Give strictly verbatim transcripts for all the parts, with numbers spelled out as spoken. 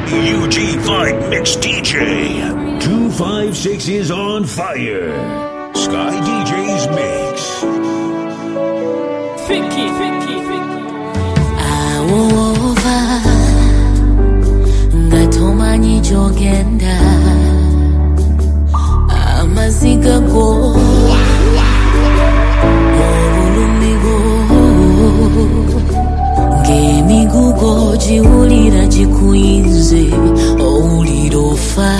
U G Vibe Mix D J. two five six is on fire. Sky D J's Mix. Ficky, Ficky, Ficky. Awova ngatomanyi jogenda amaziga go obulumigo ng'emigugo giwulira gikuyinze owulira ofa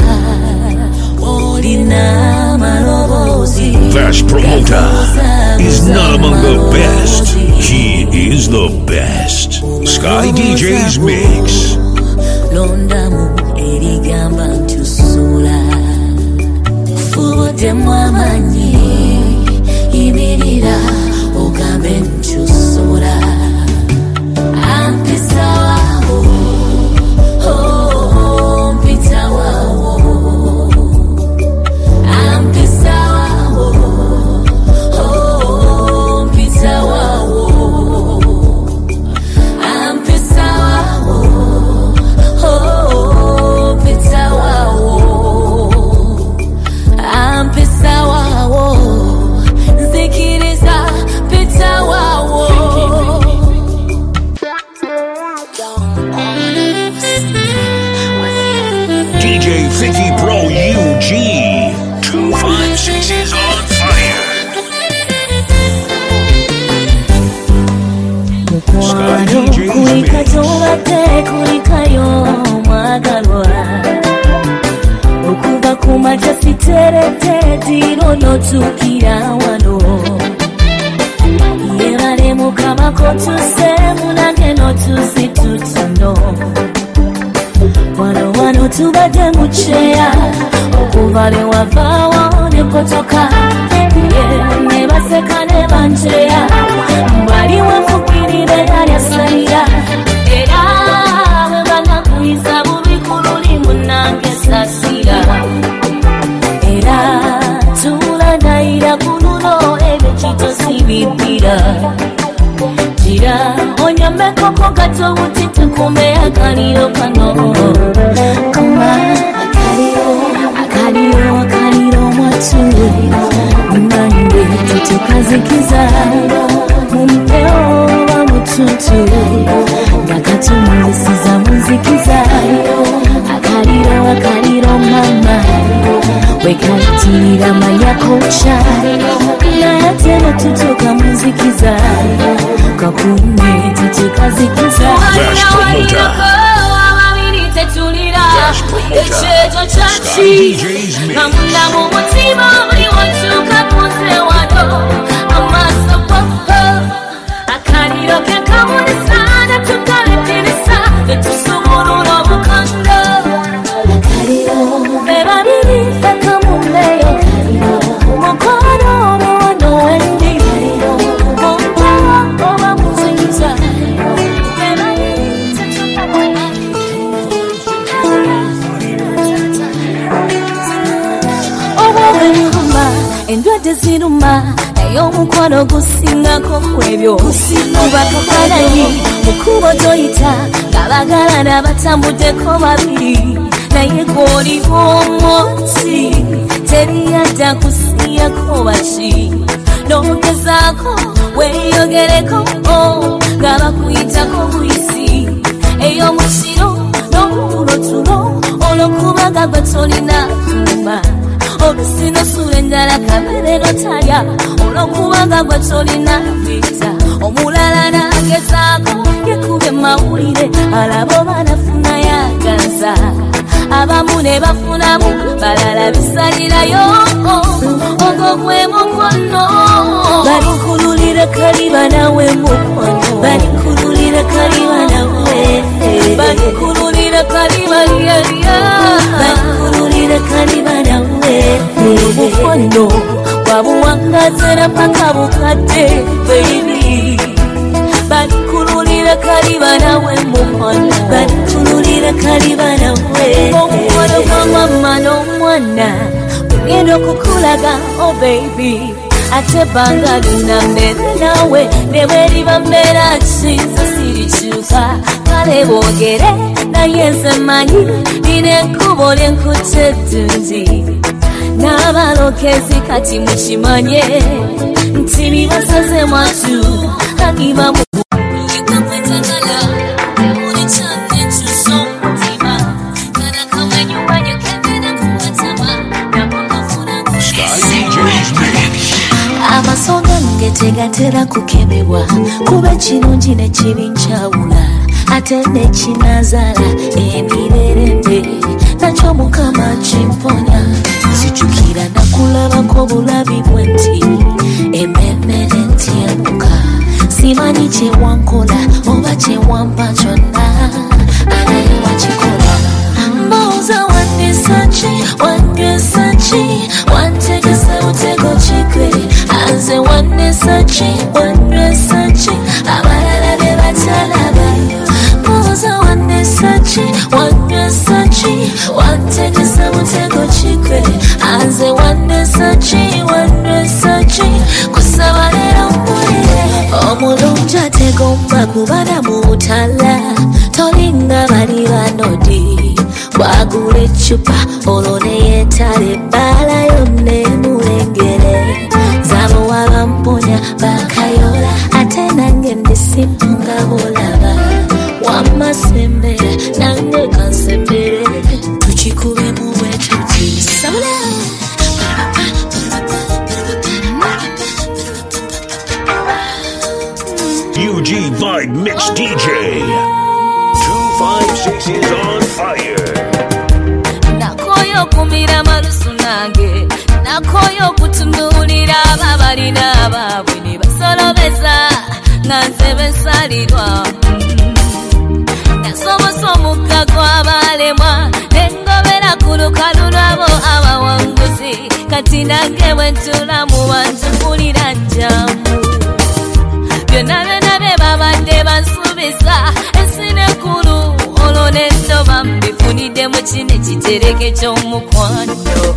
olina amaloboozi. Fast Promoter is not among the best. He is the best. Sky D J's Mix. Londamu erigamba ntusula fubodemu amanyi yimirira ogambe ntusula ampisa wawo oh mpita wawo ampisa wawo oh mpita wawo ampisa wawo oh mpita wawo ampisa wawo nzikiriza mpita wawo. D J Ficky Pro U G. two five six is on fire. Sky D J's Mix. Okuva kumaja siterete diro notukira wano yebale mukama kotuse munange notusi tutuno wano wano tubadde muceya okuva ne wavaawo ne kotoka ne baseka ne banjeya mbali wafukirire yalyasayira era bwe banakuyiza bubi kululi munange sasira era tulandayira kununo ebyo kitosibibira gira onyamekoko gato buti tukume akaliro kano kuma akaliro akaliro akaliro mwatu nange tutukazikiza mumpeo wa mututu nakatumulisiza muzikiza akaliro akaliro mama wekatirira manyakocha nayatema tutuka muzikiza kakume tutukazikiza Fast Promoter. Fast Promoter. Sky D J's Mix. Namuna mu mutima buli wantuka kunze wano amasopopo akaliro kekamulisana tukaleteresa tetusobolula obukando akaliro bebabiri fekamuleyo mukono ono wendi ompa oba muzikiza endwadde ziruma ey'omukwano gusingako kwebyo mubakafaananyi mukubo toyita ng'abagalana batambuddeko babiri naye gw'oliwo omunsi teriyadda kusiyako baki n'ogezaako weeyogereko nga bakuyitako buyisi ey'omukiro n'obulo tulo olw'okubaga gwe tolina kumba olusino sula enjala kamere notalya olw'okubanga gwe tolina vita omulala nagezaako yekube mawulire alabo banafuna yaganza abamu ne bafunamu balala bisalirayo ogwo gwe mukono balikululira kaliba nawe mukono balikululira kaliba nawe balikululira kaliba lyalya balikululira kaliba nawe obukono wabuwangazira paka bukadde baby balikululira kaliba nawe mukono balikululira kaliba nawe omukono gwa mama n'omwana ugenda okukulaga oh baby ate banga lina mbere nawe ne bweriba mbeera kiza sirikyuka kale boogere naye nze manyi nina ekkubo lyenkutte eddungi n'abalokezi kati mukimanye nti bibasaze mwatu agiba mu amaso gange tegatera kukemebwa kuba kirungi nekibi nkyawula ate nekinazaala emirerembe nakyo mukama kimponya nzijukira nakulabako bulabi bwe nti ememere ntyemuka simanyi kyewankola oba kyewampa kyonna anaye wakikola mbooza wandisa ki wanywesa ki wantegesa butego kigwe anze wandisa ki wanywesa ki abalala be batalaba mbooza wandisa ki wanywesa ki wantegesa butego kigwe anze wandisa ki wanywesa ki kusaba leero mpulire omulungi ategomba kubala mu butala tolinga bali banodi wagula ecupa olwo neyeetala ebbaala yonna emulengere zabo wabamponya bakayola ate nange ndisimpunga bolaba wamasembere nange kansembere tukikube mu bwetuti sabula U G Vibe Mix D J two five six is on fire. Nakoyo kumira malusu nange nakoyo kutunuulira ababalina abaabwe ne basolobeza nga nze bensalirwa nasomosa omukka gw'abalemwa nengobera ku lukalu lwabo abawanguzi kati nange bwe ntula mu bantu mpulira njamu byonna byonna bye babadde bansuubiza ensi nenkulu olwo nendoba mbifunidde mu kino ekitereke ky'omukwano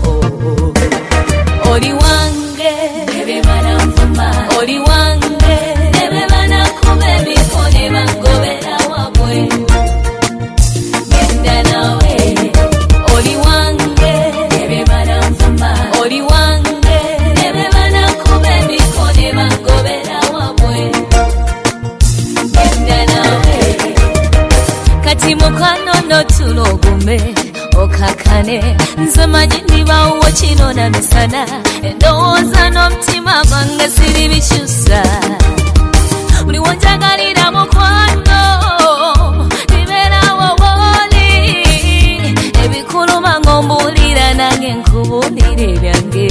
oli wange ebe bananvuma oli wange ebe banakuba ebifo ne bangobera wabwe genda nawe oli wange ebe bananvuma oli wange ebe banakuba ebifo ne bangobera wabwe genda nawe kati mukwano notulogume okakane nze manyi ndibawo kino na misana endowooza n'omutima gwange siri bikyusa buli wonjagalira mukwano libeerawo wooli ebikuluma ng'ombuulira nange nkubuulira ebyange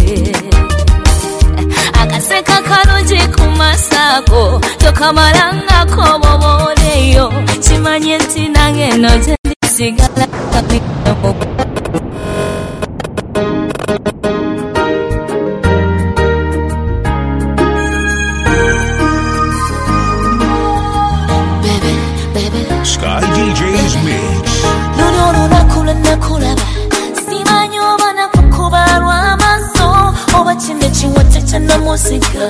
akaseka kalungi ku masaako tokamalangako bobooleyo kimanye nti nange no gyendisigala Sky D J's Mix. luno lunaku nakulaba simanyi oba nakukuba lw'amaaso oba kino ekiwata kya namusika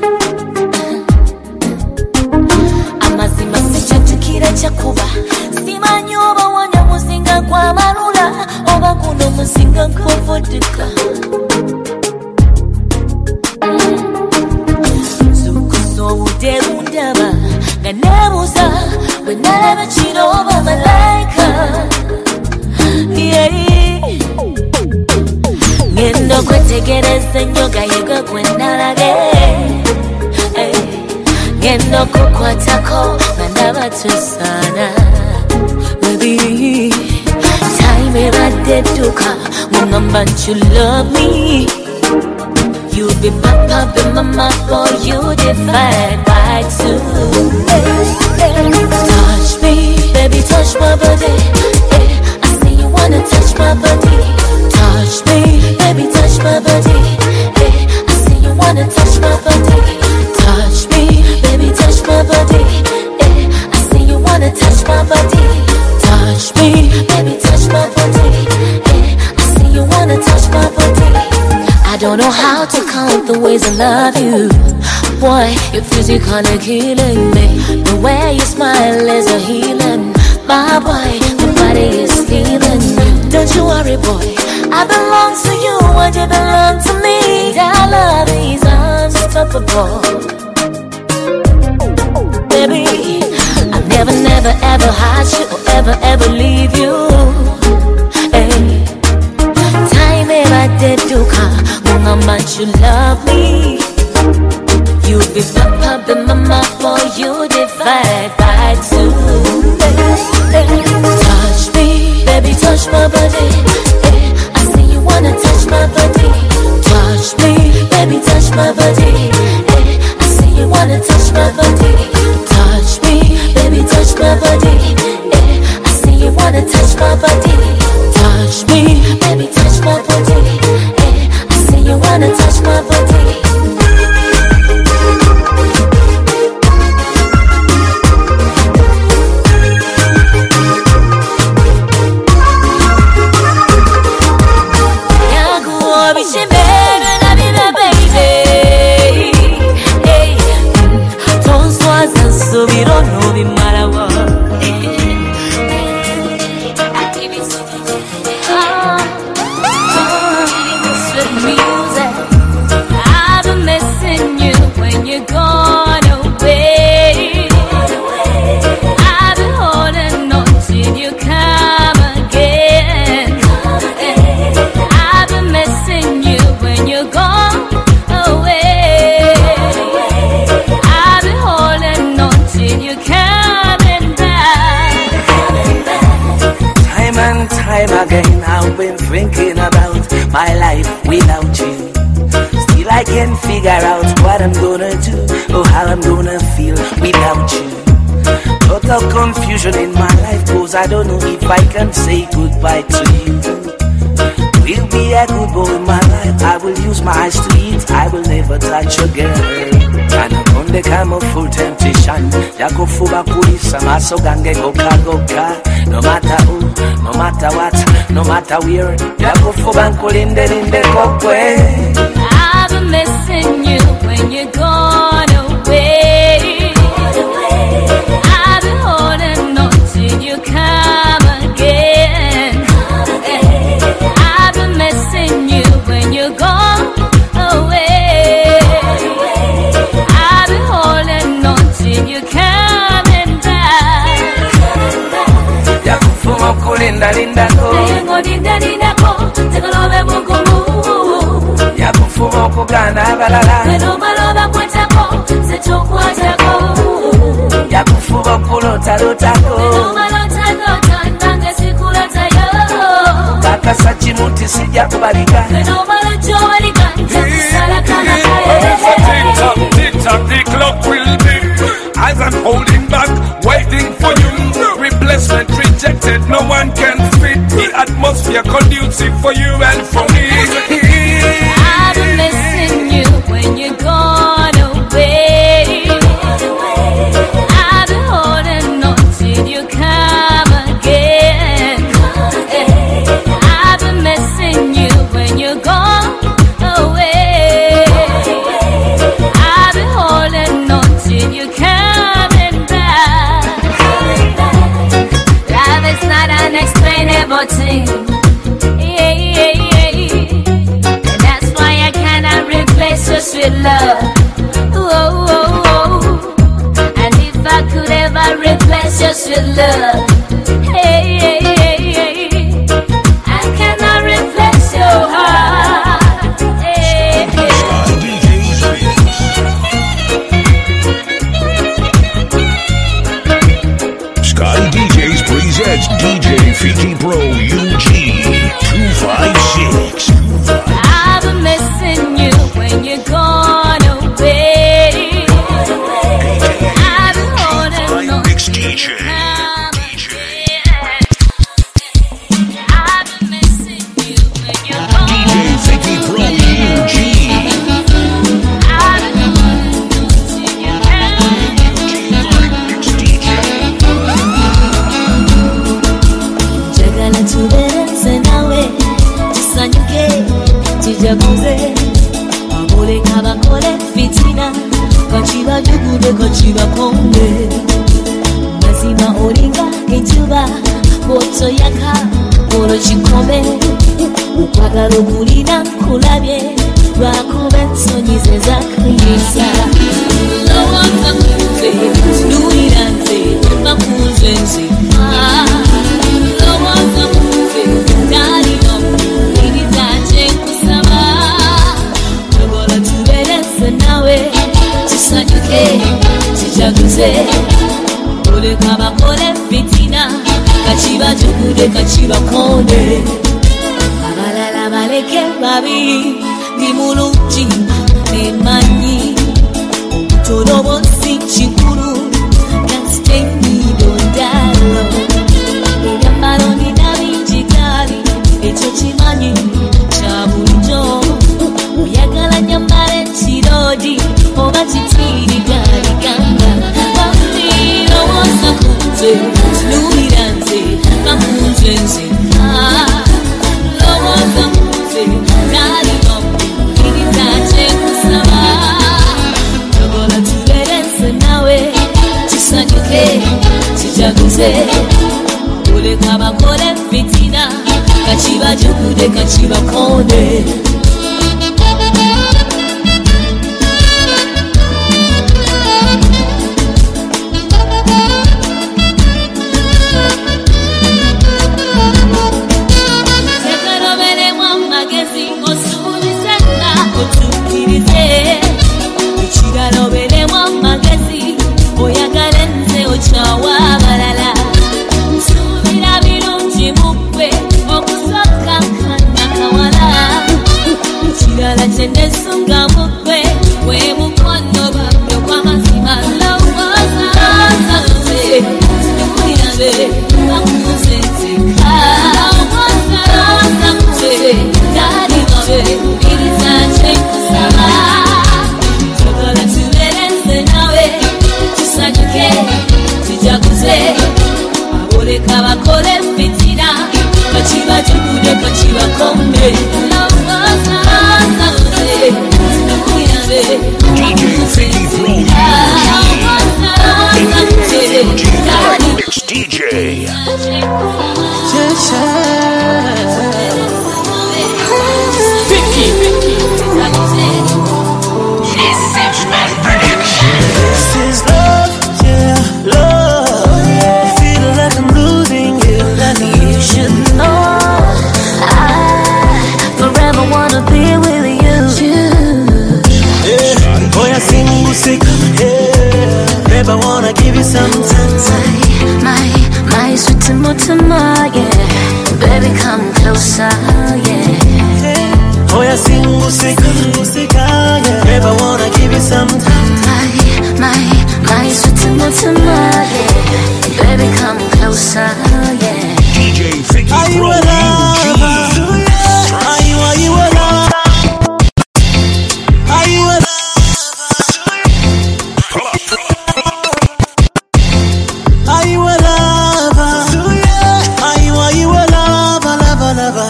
amazima sikyatikira kyakuba simanyi oba wanya muzinga gw'amalula oba guno muzinga gw'ovuddika nzukusa obudde bundaba nga neebuuza bwe nalaba kiro oba malayika ngenda okwetegereza ennyo gayega gwe nalage ngenda okukwatako nga ndaba tusaana baby time ebadde edduka wongamba nti you love me you be papa be mama boy you divide by two touch me baby touch my body yeah, I see you wanna touch my body touch me baby touch my body yeah, I see you wanna touch my body touch me baby touch my body yeah, I see you wanna touch my body touch me baby touch my body yeah, I see you wanna touch my body I don't know how to count the ways I love you boy, you're physically killing me the way you smile is a healing my boy, the body unstoppable. Baby, I'll never, never, ever hide you or ever, ever leave you. Hey, time ever did do come, how much you love me. You be my puppet, mama, for you divide by two. Touch me, baby, touch my body. I see you wanna touch my body. Touch me, baby, touch my body. I see you wanna touch my body. Touch me, baby, touch my body. I see you wanna touch my body. Touch me, baby, touch my body. I see you wanna touch my body. So we don't know the matter what. Oh, oh, sweet music. I've been missing you when you're gone away. I've been holding on till you come again. I've been missing you when you're gone away. You coming back. Time and time again I've been thinking about my life without you. Still I can't figure out what I'm gonna do or how I'm gonna feel without you. Total confusion in my life, cause I don't know if I can say goodbye to you. Will be a good boy in my life, I will use my eyes to eat, I will never touch a girl. And I'm on the come of full temptation. Yakufuba kulisa maso gange goka goka. No matter who, no matter what, no matter where. Yakufuba nkulinde linde kokwe. I've been missing you when you're gone away. I've been holding on till you come again. I've been missing you when you're gone away. You coming back. Yakufuma kulinda linda ko. Yengo linda linda ko. Tegolobe mungumu. Yakufuma kugana balala. Eno maloba kwetako. Sechokwatako. Yakufuma kulota lotako. Eno malota lota. Nange sikulota yo. Kakasa chimuti sija kubalika. Eno malojo walika. Jakusala kana kaye. Tick-tock, tick-tock, the clock will be. As I'm holding back, waiting for you. Replacement rejected, no one can fit. The atmosphere conducive for you and for me. I've been missing you when you're gone away. I've been holding on till you come again. I've been missing you when you're gone away. I've been holding on till you come. It's not unexplainable thing. Yeah, yeah, yeah. And that's why I cannot replace your sweet love. Whoa, whoa, whoa. And if I could ever replace your sweet love, hey, hey, hey, hey. I cannot replace your heart. Hey, hey. Sky D Js presents D J Fiki Pro U G two five six. I've been missing you when you're gone away. I've been holding on to you. I've been missing you when you're gone. D J Fiki Pro U G. I've been holding on to you. Jagala tubereze nawe tusanyuke tujaguze aboleka bakole fitina kachibajugude kachibakonde mazima olinga enjuba bwotoyaka olwo kikombe okwagala okulina kulabye Lwakuba ensonyi ze zakuyisa lowooza nze tunuulira nze bakunze nze lowooza nze talina muyiriza kyenkusaba njogola tubeere nze nawe kisanyuke kijaguze oleka bakole fitina kakibajugude kakibakonde abalala baleke babi ndi mulungi emanyi obutono bwonsi kikulu kasitennidondalo ebyambalo nina bingi gali ekyo kimanyi kya bulijjo oyagala nyambala ekirodi oba kitirigaliganga bamulowooza ku nze tunuulira nze bakunze nze lowooza ku nze talina muyiriza kyenkusaba njogola tubeere nze nawe kisanyuke kijaguze oleka bakole fitina kakibajugude kakibakonde ekiraloberemu amagezi oyagala nze okyawa abalala nsuubira birungi mukwe okusooka kanakawala ekirala kyenesunga mukwe bwe mukono babyo kwamazima lowooza nze tunuulira nze bakunze nzeka lowooza nze talina muyiriza kyenkusaba njogola tubeere nze nawe kisanyuke kijaguze aboleka bakole fitina kakibajugude kakibakonde lowooza nze tunuulira nze bakunze nzeka lowooza nze talina D J. This is love, yeah, love. Yeah. Feel like I'm losing you. You should know I forever wanna be with you. Yeah. Boy, I sing music, yeah. Babe, I wanna give you some time. My, my sweet Timotema, yeah. Baby, come closer, yeah. Boy, I sing music, music, yeah. Babe, I wanna give you some time. My, my, my sweet Timotema, yeah. Baby, come closer, yeah. D J Vicky Are you Pro a lover? Are you, are you a lover? Are you a lover? Are you a lover? Are you, are you a lover, lover, lover?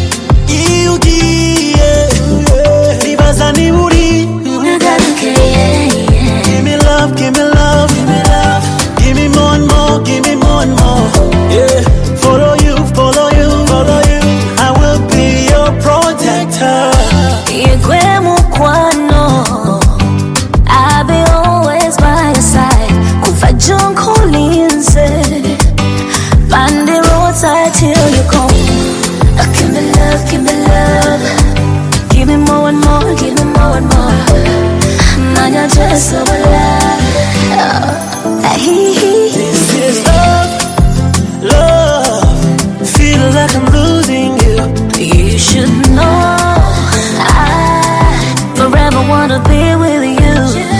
Iugie, nibaza ni buri. Give me love, give me love, give me love. Give me more and more, give me more and more. Yeah, follow you, follow you, follow you. I will be your protector. Igwe mukwano, I'll be always by your side. Kufa junko linze, find the roadside till you come. Oh, give me love, give me love. Give me more and more, give me more and more. Man, you're just so alive. Oh, This is love, love. Feel like I'm losing you. you should know I forever wanna be with you.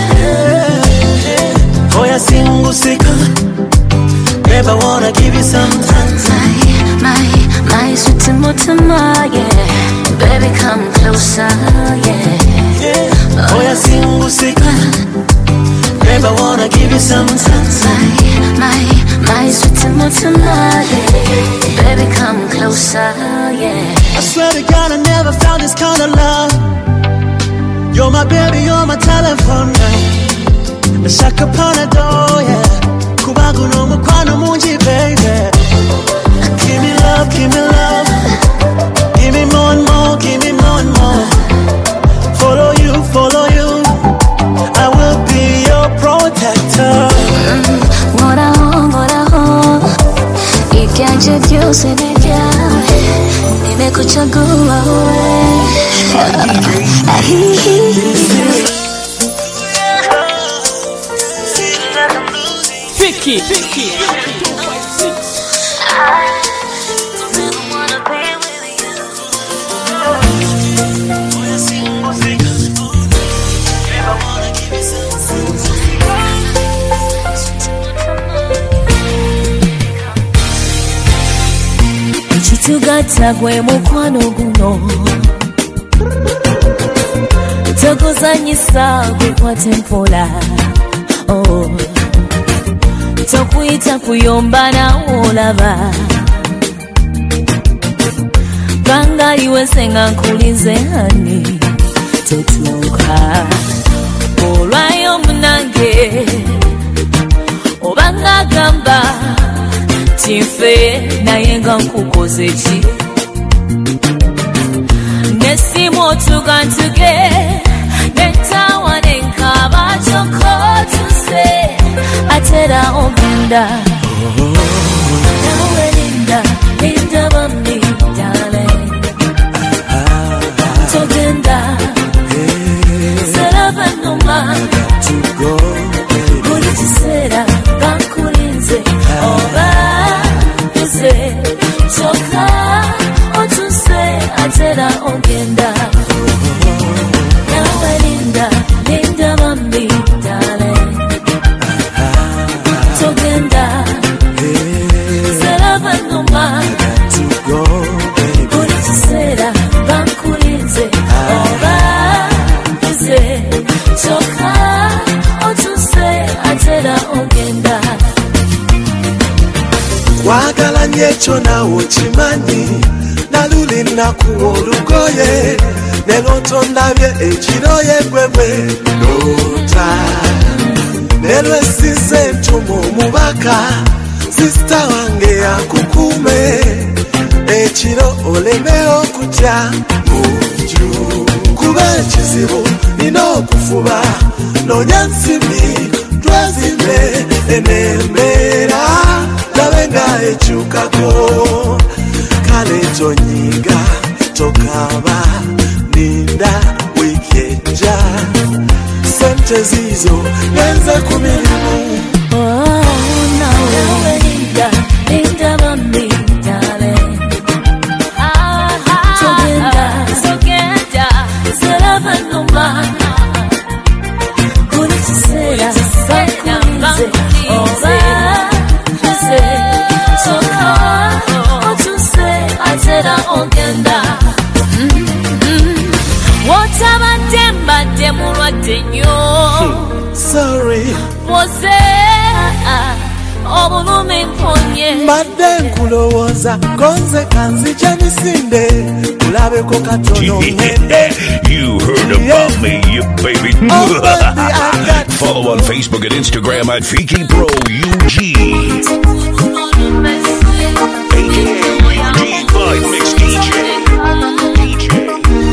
Boy, I sing music. Babe, I wanna give you some time. My, my, my sweet Timotema, yeah. Baby, come closer, yeah. Boy, I sing music. Babe, I wanna give you some time. My, my, my sweet Timotema, yeah. Baby, come closer, yeah. I swear to God, I never found this kind of love. You're my baby, you're my telephone now. Nashaka panado, yeah. Kubagu no mukwano munji, baby. Give me love, give me love. Give me more and more, give me more and more. Viaje vyose vyawe, nimekuchagua wewe. Vicky, Vicky. Chitugata gwe mukwano guno, tokuzanyisa gukwate mpola. Oh, tokwita kuyomba nawo olaba, bangaliwe senga nkulize hani tetuuka. Olwayo munange obanga gamba tinfe naye nga nkukoze ki, nesimu otugantuge netawa nenkaba kyokko tuse atera ogenda. Nawe linda, linda mami darling, togenda seraba numa buli kiseera gankulinze oba choka otuse atera ogenda. Nawe linda, linda mami darling, togenda seraba numa buli kiseera bankulinze oba bize choka otuse atera ogenda. Wagala nyecho na uchimanyi naluli nakuwa olugoye neloto ndabye ekiroye gwegwe lota nelwesize ntumu omubaka sista wange akukume ekiro oleme okutya munju kuba ekizibu nina okufuba nonya nsimbi twazimbe enembeera labenga echukako kale tonyiga tokaba ninda weekendja sente zizo nenza kumilimu. Oh, nawe linda, linda mami darling, togenda, togenda seraba numa buli kiseera bankulinze oba bize choka otuse atera ogenda. Wotabadde mbadde mulwadde nnyo, sorry wose obulumi mponye mbadde nkulowooza gonze kanzija misinde kulabeko katono ngende. You heard about me, you baby. Oh, baby, I got Follow on Facebook and Instagram at Vicky Pro U G, aka U G Vibe Mix D J. D J.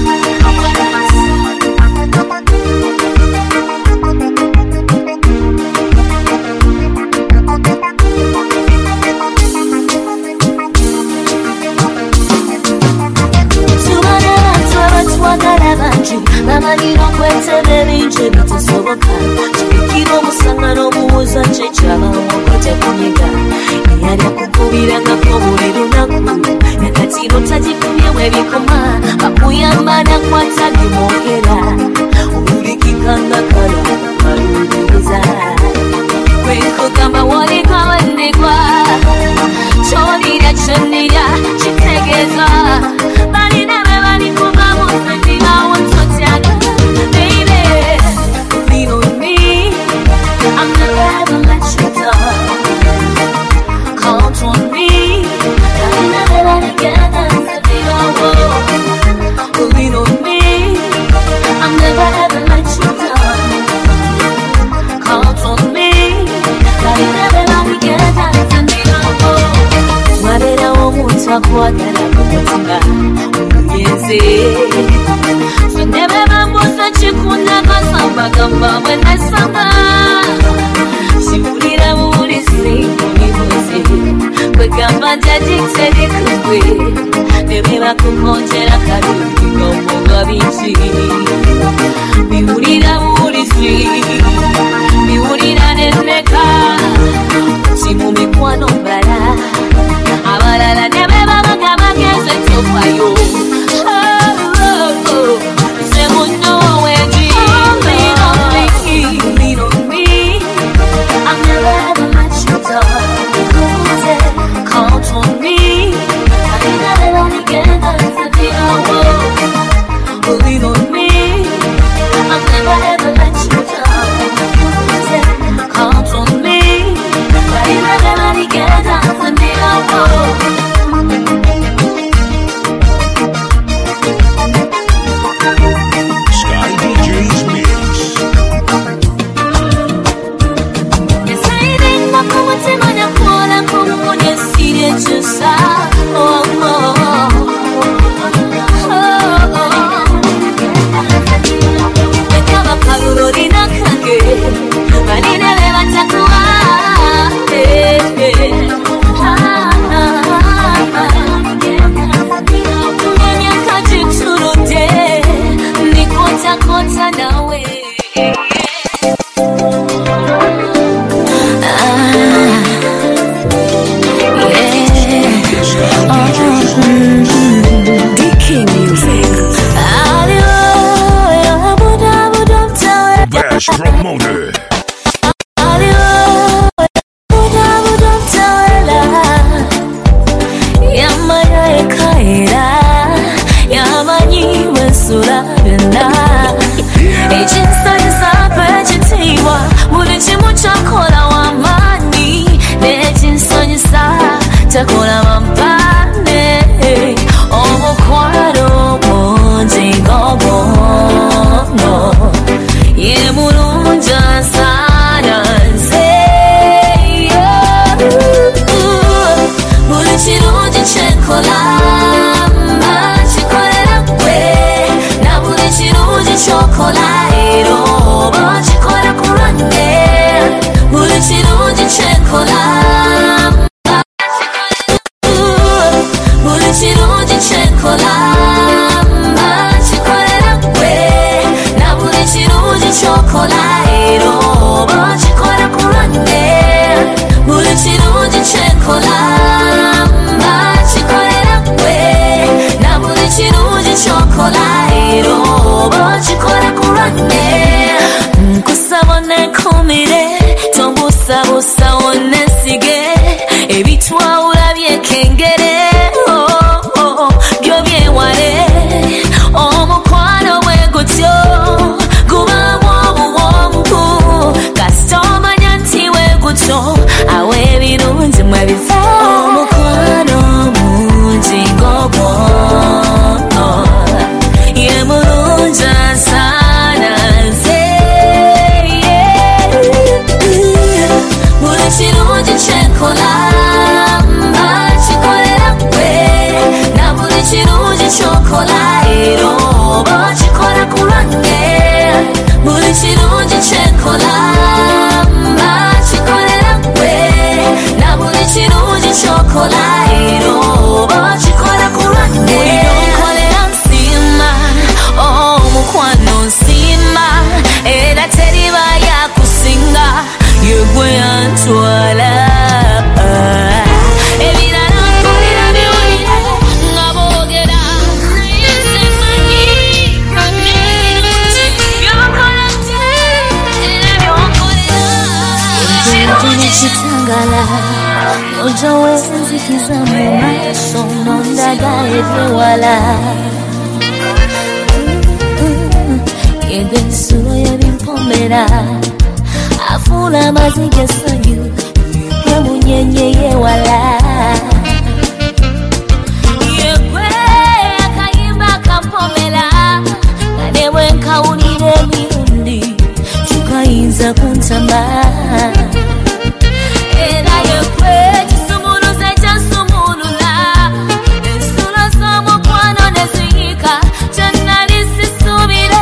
twagala bangi bamanira okwetera ebingi ebitasoboka, tubikira omusanga n'omuwuza kyekyabaawo otekunyiga eyali akukubirangako buli lunaku nakatiro tagikubyewo ebikoma bakuyamba nakwata gemwogera obulikikanga kala kalungiza kwenkugamba walikawandikwa kyolira kyonnira kitegeeza balina be balikubamu sendirawo ntotyaga. Baby, lean on me, I'm never ever let you down. Count on me, balina be baligenda sendirawo. Lean on me, I'm never ever let you down. Count on me, balina be baligenda sendirawo. Waberawo omuntu akwagala kumutima omugenzi sonebe bambuza kikunda kasamba gamba bwe nasanga kiwulira buwulisi mumibuzi Kwegamba jajiteri kugwe Nebeba kukonjera karuki Ngombonga binchi Biwurira urifi Biwurira neneka Chimu mikwano mbala Abalala nebeba bagama geze tofayo Oh, oh, oh Semuno weji Lean on me, lean on me I'll never ever let you down Count on me I never only get to the hour Lean on me I'll never ever let you down Count on me I never only get to the hour Sky D J's Mix. Yes, I think my comfort man ya kuona como yesire chusa oh oh Bekaba paguro dina kage Balina leva takua Tumenya kajiturute Nikota kota nawe Best promoter. Takola mampane omukwano mungi ng'obwono ye mulungi sana nze buli kirungi kyenkola mbakikolera ggwe na buli kirungi ky'okola era oba kikola ku lwange buli kirungi kyenkola Chirungi chenkola Mbachikolera kwe Na buli chirungi chokola Ero Bachikola kulande Buli chirungi chenkola Mbachikolera kwe Na buli chirungi chokola Ero Bachikola kulande Nkusabone kumire Tombusabusa onesige Ebitwawula byekengere Omukwano we gutyo gubamu obuwonku kasita omanya nti we gutyo awe ebirungi mwebiva omukwano mungi ng'obwono ye mulungi asana nze buli kirungi kyenkola mbakikolera ggwe na buli kirungi ky'okola ero bachikola ku lwange buli kirungi kyenkola mbakikolera ggwe na buli kirungi ky'okola ero bachikola ku lwange buli onkolera nsiima omukwano nsiima era teriba yakusinga ye gwe yantwala ebirala nkolera biwulire nga boogera Chitangala Ojo wenzikiza mu maaso Nondaga ebyewala Yego ensulo y'ebimpomera Afuula amaziga essanyu Yemunyenye yewala Yegwe akayimba kampomera Nga ne bwe nkawulira emirundi Kikayinza kuntama Era yekwe kisumuluze kyasumulula Ensulo z'omukwano ne ziyika Kyennali sisuubira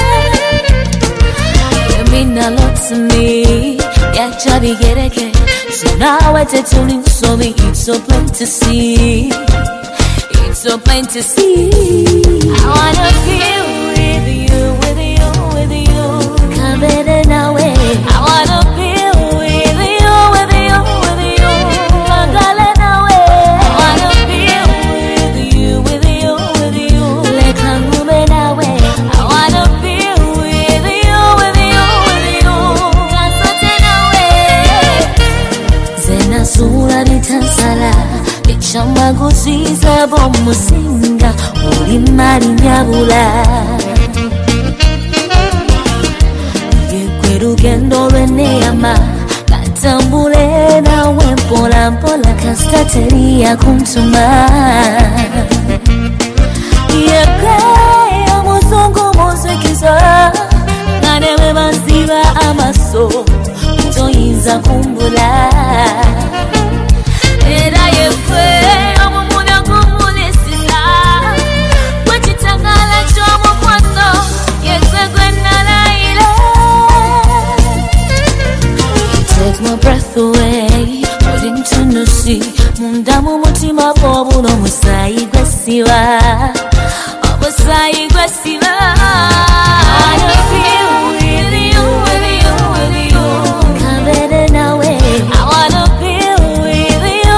It mean a lot to me Yacha bigereke So now I tell you, sorry, it's so plain to see. It's so plain to see. I wanna feel with you, with you, with you. Come better now, eh? I wanna feel with you, with you, with you. Come better now, eh? I wanna feel with you, with you, with you. Let come move now, eh? I wanna feel with you, with you, with you. Come sote now, eh? Zena sura bitansala. Chama gusiza bomusinga uri mari nyabula Yekwe rugendo lweneyama Katambule nawe mpola mpola Kastateria kuntuma Yekwe ya muzungu muzikiza Nganewe maziba amaso Toyinza kumbula Era yekwe omumunya ngumulisisa Wachitangala chomo kwano Yekwe gwenalaile Take my breath away Putting to no see Mundamu mutima bobu no musayi gwesiwa Musayi gwesiwa I don't feel with you, with you, with you Kabere nawe I wanna feel with you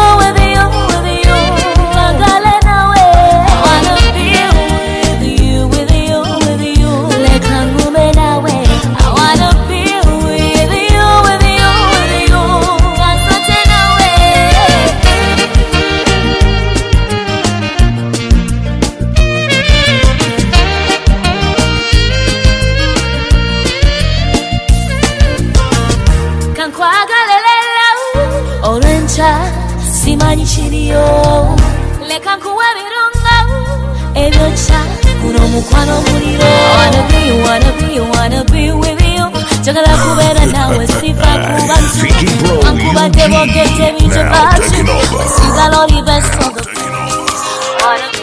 Simani chiriyo Leka nkuwe birunga Ebyocha Kuno mukwano muliro Wanna be, wanna be, wanna be with you Jagala kubera nawe sifa kubantu Ankuba tebo gete bicho batu Siga lori best of the Wanna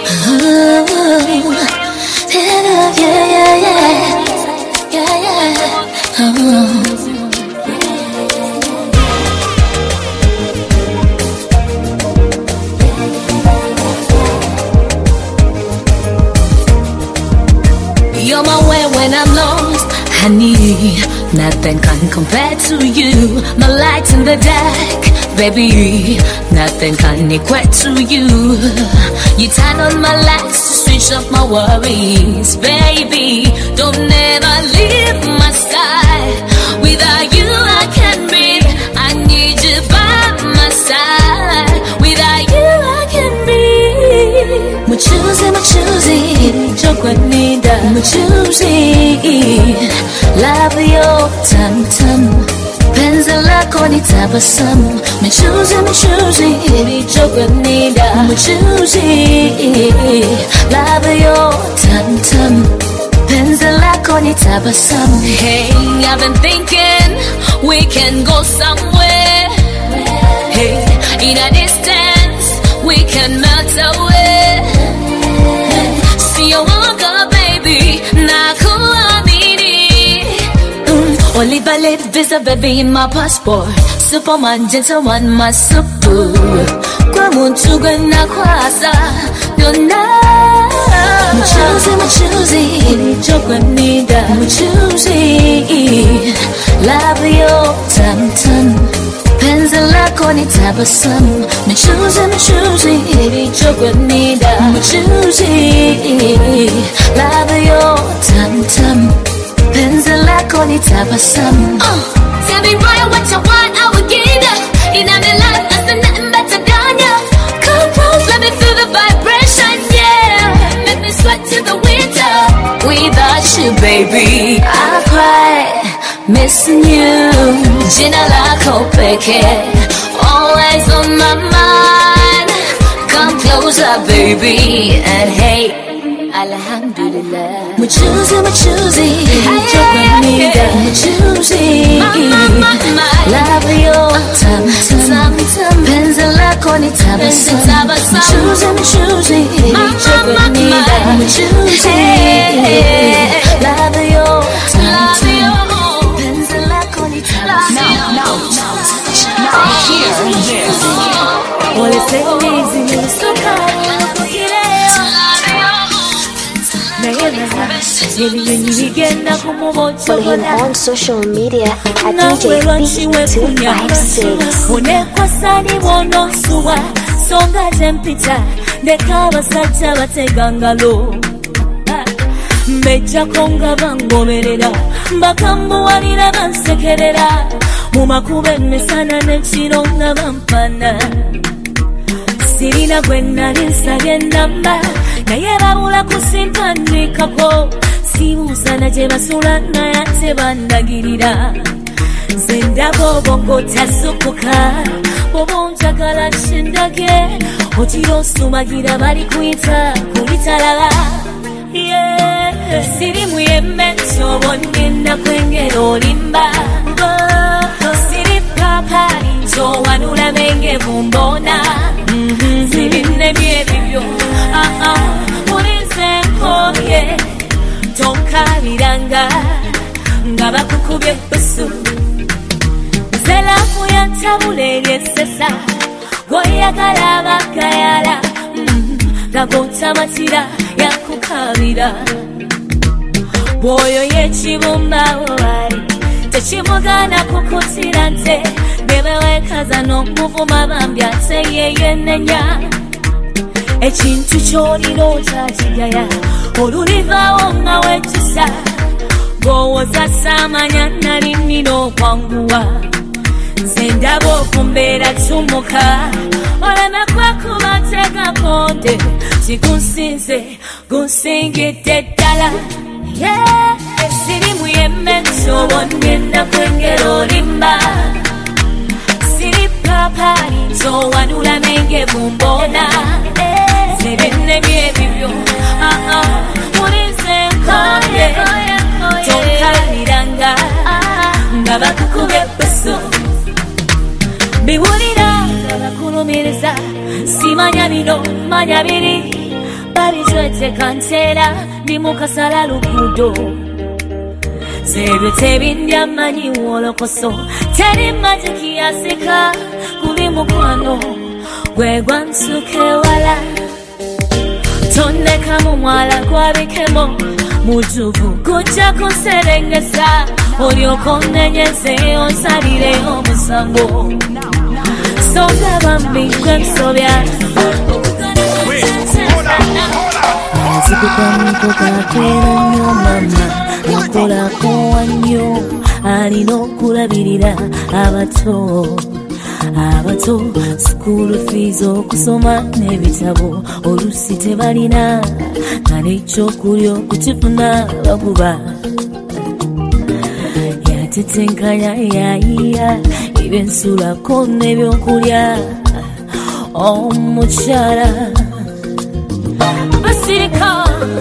be Yeah, yeah, yeah Yeah, yeah Oh You're my way when I'm lost, honey. Nothing can compare to you. My light in the dark, baby. Nothing can equate to you. You turn on my lights to switch off my worries, baby. Don't ever leave my side. Without you, I can't breathe. I need you by my side. Without you, I can't breathe. I'm choosing, I'm choosing. I'm choosing. Love your tum tum. Penzi lako ni tabasamu. I'm choosing, I'm choosing. I'm choosing. Love your tum tum. Penzi lako ni tabasamu. Hey, I've been thinking we can go somewhere. Hey, in a distance we can melt away. See you walk up, baby. Nakuamini. Mm, only valid visa, baby, in my passport. Superman, gentleman, my super. Kwa muntu gana kwasa. Yona. I'm choosing, I'm choosing. I'm choosing. Love your tum tum. Penzi lako ni tabasamu. I'm choosing, I'm choosing. I'm choosing. Love your tum tum. Penzi lako ni tabasamu. Uh, tell me right what you want, I will give you. In my life, I said nothing better than you. Come close, let me feel the vibration, yeah. Make me sweat to the winter. Without you, baby, I cry, missing you. Jina lako peke, always on my mind. Come closer, baby, and hey. Alhamdulillah. I'm choosing, I'm choosing. I'm choosing. Love your tum tum. Penzi lako ni tabasamu. I'm choosing, I'm choosing. I'm choosing. Love your tum tum. Penzi lako ni tabasamu. Now, now, now, here. Follow him on social media at D J P two five six. Songa tempita nekaba sacha bategangalo Mbeja konga bangomerera bakambuwalira bansekerera mu makube mesana n'ekiro nga bampana sirina gwe nali nsabye namba naye babula kusimpanikako sibuusana gye basula naye ate bandagirira nze ndaba obongo tasukuka obonjagala kindage otiro osumagira bali kuyita kulitalala siri muyembe kyobonye nakwengera olimba siri papali kyowanula menge bumbona sirine byebibyo mulize nkoye tonkabiranga nga bakukubye busu Selafu ya tabule lyesesa Goyagala bakayala Gagota matira ya kukabira Boyo yechibumba wari Techimugana kukutira nte Nebewekaza no muvuma bambya Seyeye nenya Echintu choriro chachigaya Oluliva onga wechisa Gowoza samanya narimino kwanguwa Zendabo kumbera chumuka Oleme kwa kubatega konde Chikunsinze Gunsingite dala Yeah Siri muyeme Chobonye na kwengero limba Siri papari Chowanula menge bumbona Sirine byebibyo Ah ah Murize koye Tonkaliranga Ngabakukube peso Biwulira bakulumiriza simanya bino manya biri babijwete kantera ndi mukasala lukudo zebyo tebindya manyi wolokoso teri majiki yasika kuli mukwano gwegwa nsuke wala tondeka mu mwala gwabikemo mujuvu kuja kunserengesa olyoko nnenyeze onsalire omusango Songa bambi kwemsobya Azikukamukokatera nnyo mama Nkolako wannyo alina okulabirira abato Abato school fees okusoma n'ebitabo olusi tebalina nga n'ekyokulya okukifuna baguba yatetenkanya yayiya ebyensulako n'ebyokulya omukyala basirika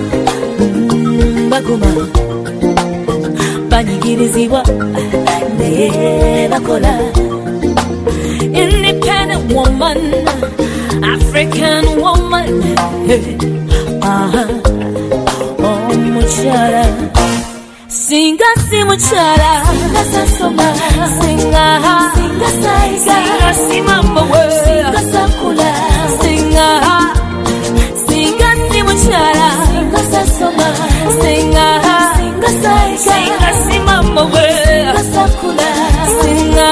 baguma banyigirizibwa naye bakola independent woman African woman aha omukyala Singa si muchala Singa sasoma Singa Singa saiga Singa si mambo we Singa sakula Singa Singa si muchala Singa sasoma Singa Singa saiga Singa si mambo we Singa sakula Singa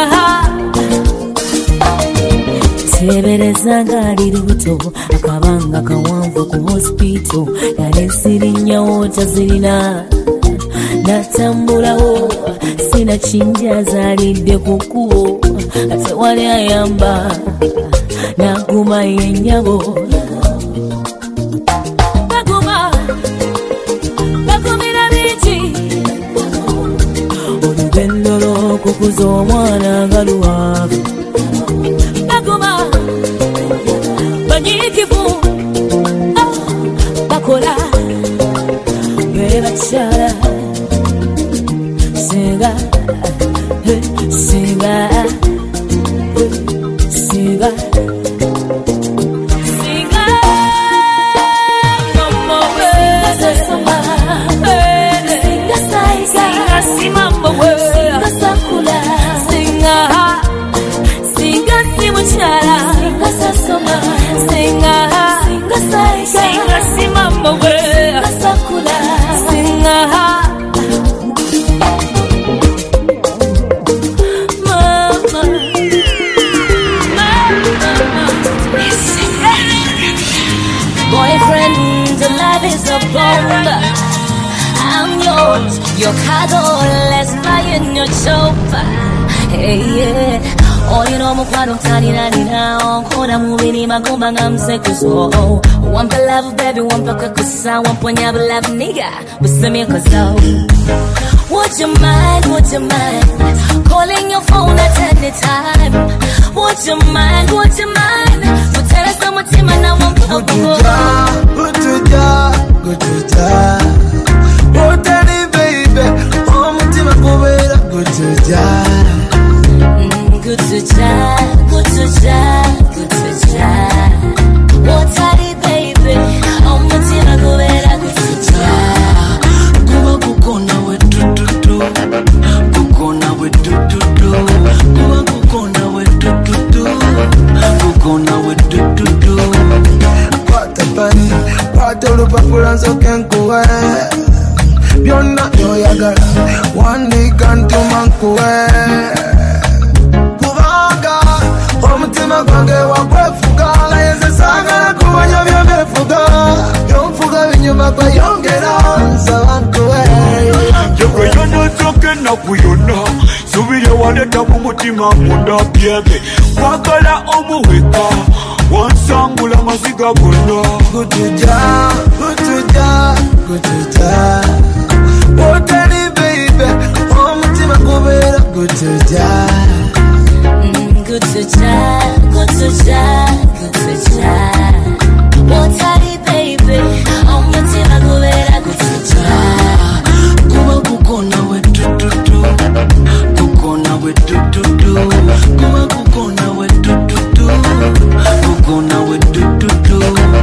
Teberezanga ali luto akabanga kawanvu ku hospital yale sirinya wota zirina natambulawo sina chinja zalidde ku kkubo ate wali ayamba naguma yennyabo baguma bagumira biki olugendo lw'okukuza omwana nga luwaavu baguma banyiikivu bakola be bakyala Singa, singa, singa, singa, mamma we, singa, singa, singa, si mamma we, singa sakula, singa, boyfriend, the life is a bomb. I'm yours, your cargo, let's fly in your chopper. Hey, yeah. Oh, you know, I'm quite tiny, tiny now. Kona mubini magomba ngamsekuso. One for love, baby, one for kukusa. One for nyaba love, nigga. Busemi kuso. Would you mind, would you mind calling your phone at any time? Would you mind, would you mind to tell us someone team and I won't go. Good to ja, good to ja, good to ja. Oh, daddy, baby, oh, mutima kubera, good to ja. Good to ja, good to ja, good to ja. Oh, daddy, baby, oh, mutima kubera, good to ja. Kuba kukona we do do do, kukona we do do do. Kuba kukona we do do do, kukona we do do do. Kwata pani, kwata olupapula nsoke nkuwe. Byonna byoyagala, wandika ntuma nkuwe. Kubanga omutima gwange wakwefuga, nayenze saagala kumanya by'omefuga. Byonfuga binyuma kweyongera, nsaba nkuwe. Yegwe yonotoke nakuyona, subire waleta mu mutima munda byebe. Kwagala omuweka, wansangula maziga gonna. Good to ja, good to ja, good to ja. Oh, daddy, baby, oh, mutima kubera, good to ja. Good to ja, good to ja, good to ja. Oh, daddy, baby, oh, mutima kubera, good to ja. Kuba kukona we do do do, kukona we do do do. Kuba kukona we do do do, kukona we do do do.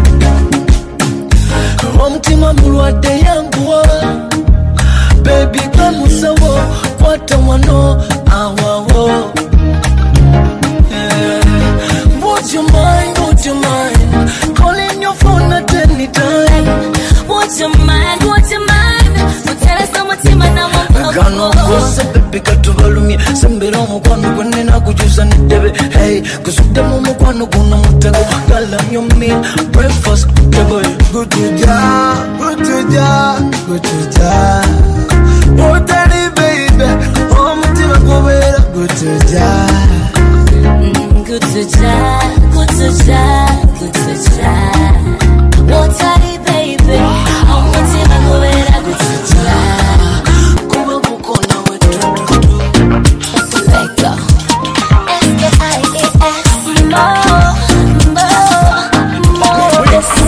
Omutima mulwadde yanguwa, baby kamusawo, kwata wano awawo. Yeah. Would you mind, would you mind calling your phone at any time? Would you mind, would you mind to tell us someone team and I won't go. Gano kose baby katubalumye, sembera omukwano gwange nakujuza n'eddebe. Hey, kusudde mu mukwano guno mutego, galamya meal, breakfast table. Good to ja, good to ja, good to ja. Oh, daddy, baby, oh, mutima kubera, good to ja. Good to ja, good to ja, good to ja. Oh, daddy, baby, oh, mutima kubera, good to ja. Kuba kukona we do do do. Let go. S K I E S. More, more, more.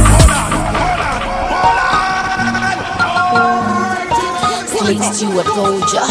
Slicks to a soldier.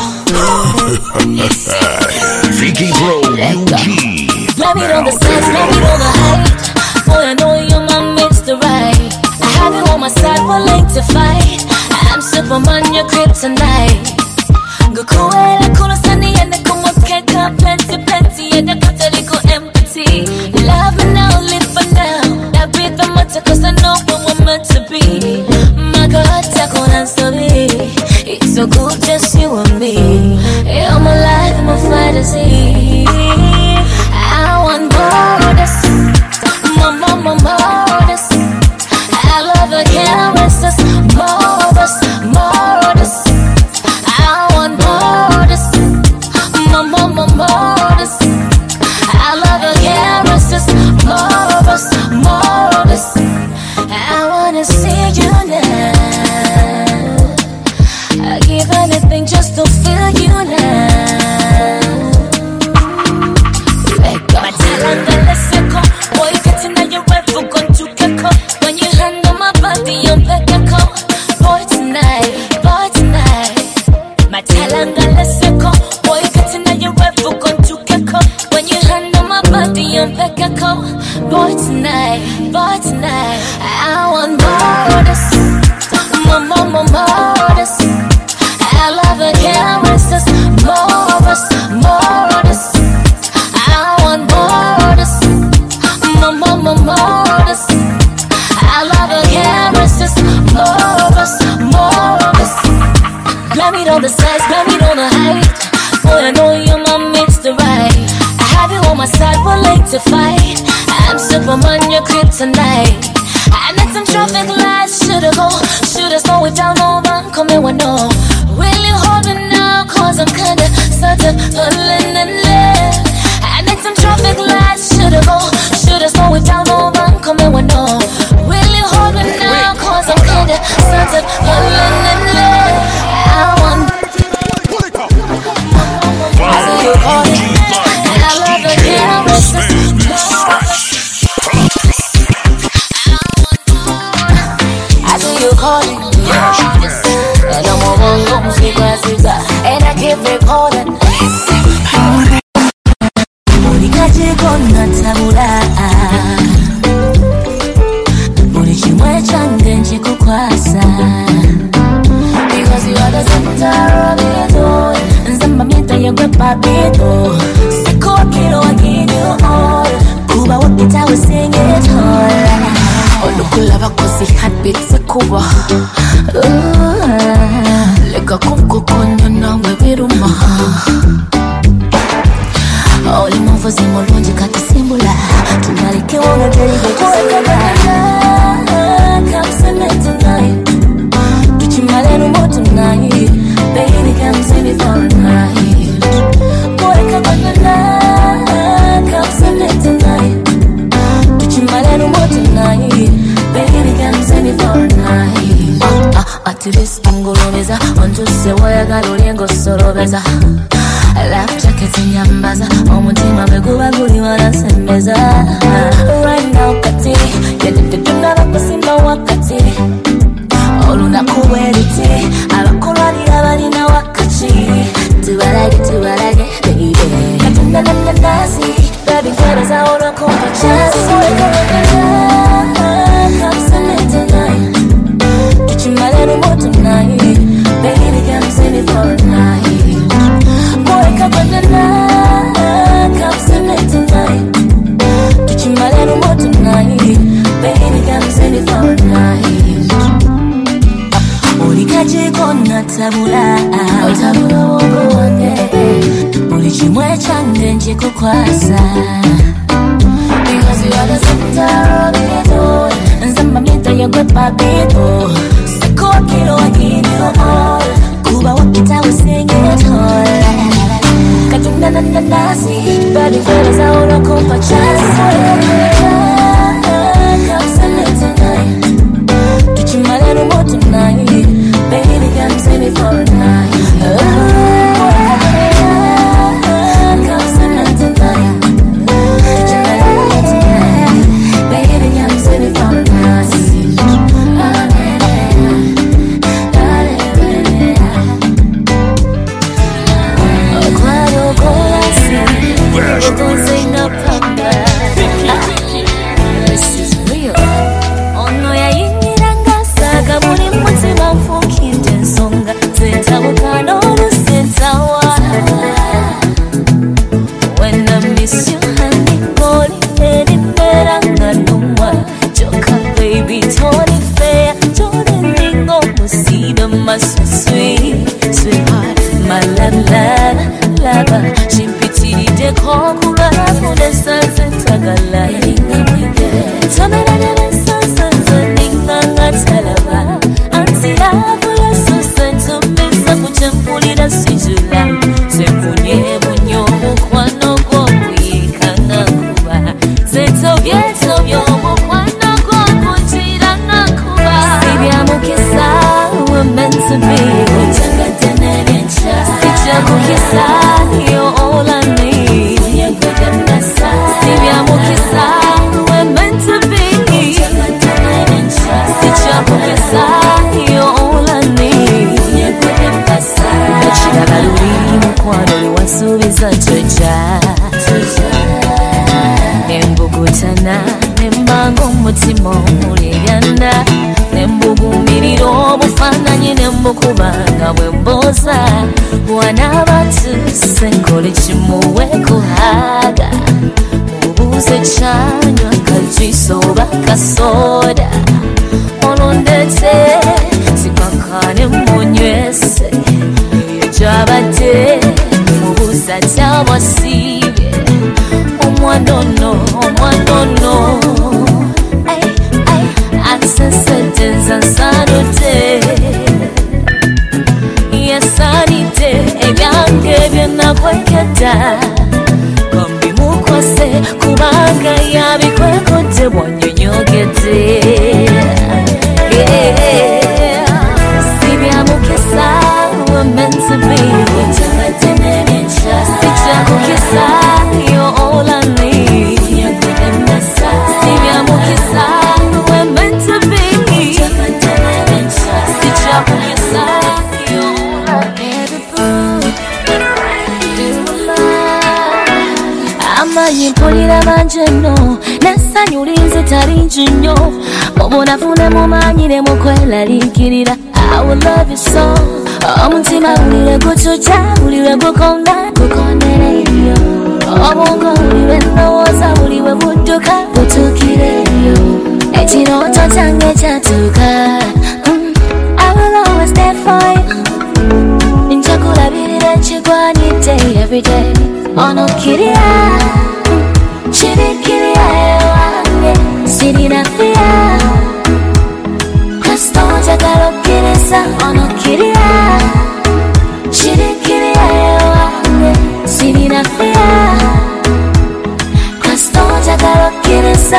Vicky Pro U G. Blame it on the sense, blame it on the height. Boy, I know you're my Mister Right. I have you on my side, we're late to fight. I'm Superman, your kryptonite. Go cool, cool, sunny, and the come up, can't come plenty, plenty, and the Catholic empathy. Love me now, live for now. That breathe the matter, cause I know what we're meant to be. My God, take on and me. It's so good, just you and me. You're my life, my fantasy. I want more of this, more, more, more, more of this. I love the canvases, more of us, more of this. I want more of this, more, more, more, more of this. I love the canvases, more of us, more of this. I wanna see you now. I give anything just to feel you now. My talent, let's go. Boy, you getting on your web, we're going to get caught. When you handle my body, I'm back and call. Boy, tonight, boy, tonight. My talent, let's go. Boy, you getting on your web, we're going to get caught. When you handle my body, I'm back and call. Boy, tonight, boy, tonight. I want more of this, more, more, more, more of this. I love the canvases, more of us, more of this. I want more of this, more, more, more, more of this. I love the canvases, more of us, more of this. Blame it on the size, blame it on the height. Boy, I know you're my Mister Right. I have you on my side, we're late to fight. I'm Superman, your kryptonite. And that's I'm trying. traffic lights, should've go, should've slow it down, no run, come here, one no. Will you hold me now, cause I'm kinda certain, pulling and left. I need some traffic lights, should've go, should've slow it down, no run, come here, one no. Will you hold me now, cause I'm kinda certain, pulling and left. I want I see you calling, and I love the camera. I see you calling, and I'm on home, secret, secret, and I keep recording. 우리까지 건너타보라. 우리 힘을 잠든지 꼭 화사. Because you are the center of it all. Nsambamita yung papito. Siko kilo I give you all. Kuba wakita we sing it all. Olukulava kosi heartbeat sikuba. Lega kumkukonyo na wewiruma. Oli mvuzi mulungi kati simbula. Tumalike wonga teribe tusibula. Come send me tonight. Tuchimale numo tonight. Baby come send me for a night. Boy come on, come send me tonight. Tuchimale numo tonight. Baby come send me for a night. Ah ah at this ngolobeza. Onto se wayagala oliengo solobeza. Life jackets in yambaza. Omutima beguba guli wanasembeza. Right now kati yedde tunala kusimba wakati. Olunaku bweriti abakulwanira balina wakati. Tubalage tubalage baby. Katonda nananasi baby fereza olwakumpa chansi. Come send me tonight. Tuchimale numo tonight. Baby come send me for a night. Boy come on tonight. Come send me tonight. Tuchimale numo tonight. Baby come send me for a night. Ulikaje kona tabula. Tabula wongo wange. Ulichimwe chande nje kukwasa. Because you are the center of it all. Nzambamita yagwe papito. Siko kilo I give you all. Kuba wakita we sing it all. Katunga na nanasi. Baby feleza unakumpa chance. Come send me tonight. Tuchimale numo tonight. Baby come send me for a night. Come send me tonight. Tuchimale numo tonight. Baby come send me for a night. Don't say no problem. This is real. Ono ya yiniranga saga muri mutima mfukinde nsonga zetawukano lusetawa. When I miss you honey goli eri meranga numwa joka baby toni fair toni ningo musida my sweet sweetheart my love love lover chimpitiri kokugala kunesa zetagala ingwige tamera nesa sense ninganga talaba antila kula sense mesa kuchempulira sijula sempunye bunyo kwano kwikanga kuba zeto yeto yo kwano kwikiranga kuba sibyamu kisa we're meant to be utanga tenencha sijaku kisa you're all I need. Sibyamu kisa we're meant to be. Sijaku kisa you're all I need. Chiraba luli mukwano liwasubiza toja. Nembugutana nembango mutima omulebyana. Nembugumirira obufaananyi nembukubanga bwe mboza. Bwana batuse nkole kimuwe kuhaga. Mubuuze kyanywa kajuice oba kasoda. Olondete sikakane munywese. Ebyo gyabadde mubuuza kyabwasiibye. Omwanono omwanono. Access simanyi mpulira banje no nessanyu linze talingi nnyo obunafune mumanyire mukweraliikirira I will love you so omutima bulire gucuca bulire gukonda gukondereyo obwongo bulire ndowooza buliwe budduka butuukireyo ekirooto kyange kyatuuka I will always there for you njakulabirira ekigwanidde everyday ono kiriya kirikiriya ewange sirina fiya kasita njagala okkiriza ono kiriya kirikiriya ewange sirina fiya kasita njagala okkiriza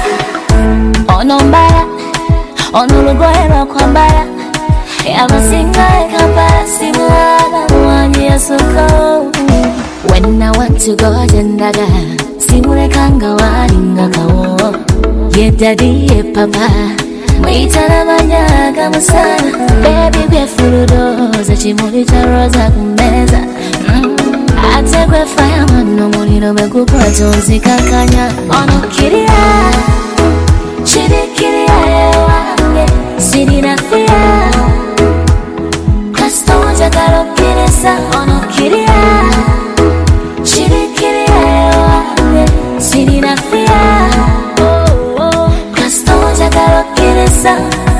ono mbala ono lugoye lwakwambala abasinga ekampala simulaba wanyi yasoko when I want to go jendaga simulekanga walinga kawo ye daddy ye papa mwitana manyaga musana baby byefuludoza kimuli kya roza kumeza ate gwe fireman n'omuliro bwe gukwata onzikankanya ono kiriya kirikiriya ewange sirina fiya kasita njagala okkiriza ono kiriya kirikiriya ewange sirina fiya kasita njagala okkiriza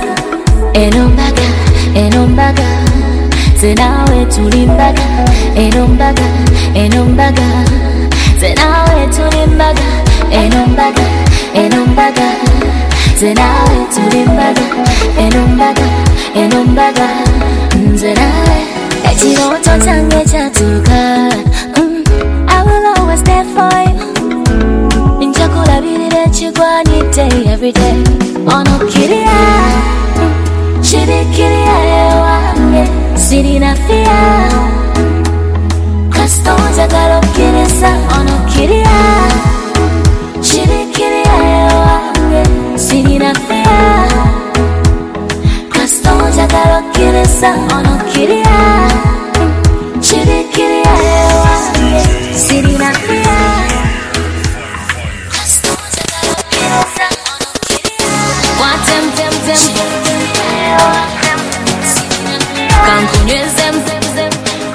eno mbaga eno mbaga ze naawe tuli mbaga eno mbaga eno mbaga ze naawe tuli mbaga eno mbaga eno mbaga ze naawe tuli mbaga eno mbaga eno mbaga nze naawe ekirooto kyange kyatuuka I will always there for you njakulabirira ekigwanidde everyday ono kiriya kirikiriya ewange sirina fiya kasita njagala okkiriza ono kiriya kirikiriya ewange sirina fiya kasita njagala okkiriza ono kiriya kirikiriya ewange sirina fiya kasita njagala okkiriza ono kiriya watemtemtem kankunyweze mzemzem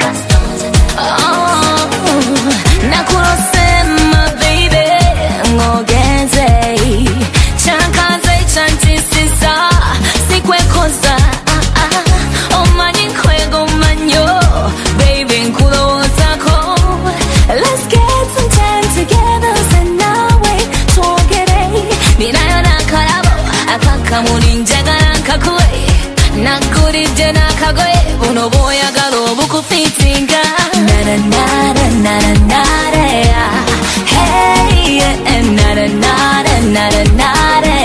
oh nakurose my baby ngogenze chankaze chantisiza sikwekoza ah ah omanyi nkwego manyo baby nkulowozako let's get some time together senawe twogere ninayo nakalabo akakamuli njagala nkakuwe nakulidde n'akagoye buno bw'oyagala obukufitinga nara nara nara nara hey nara nara nara nara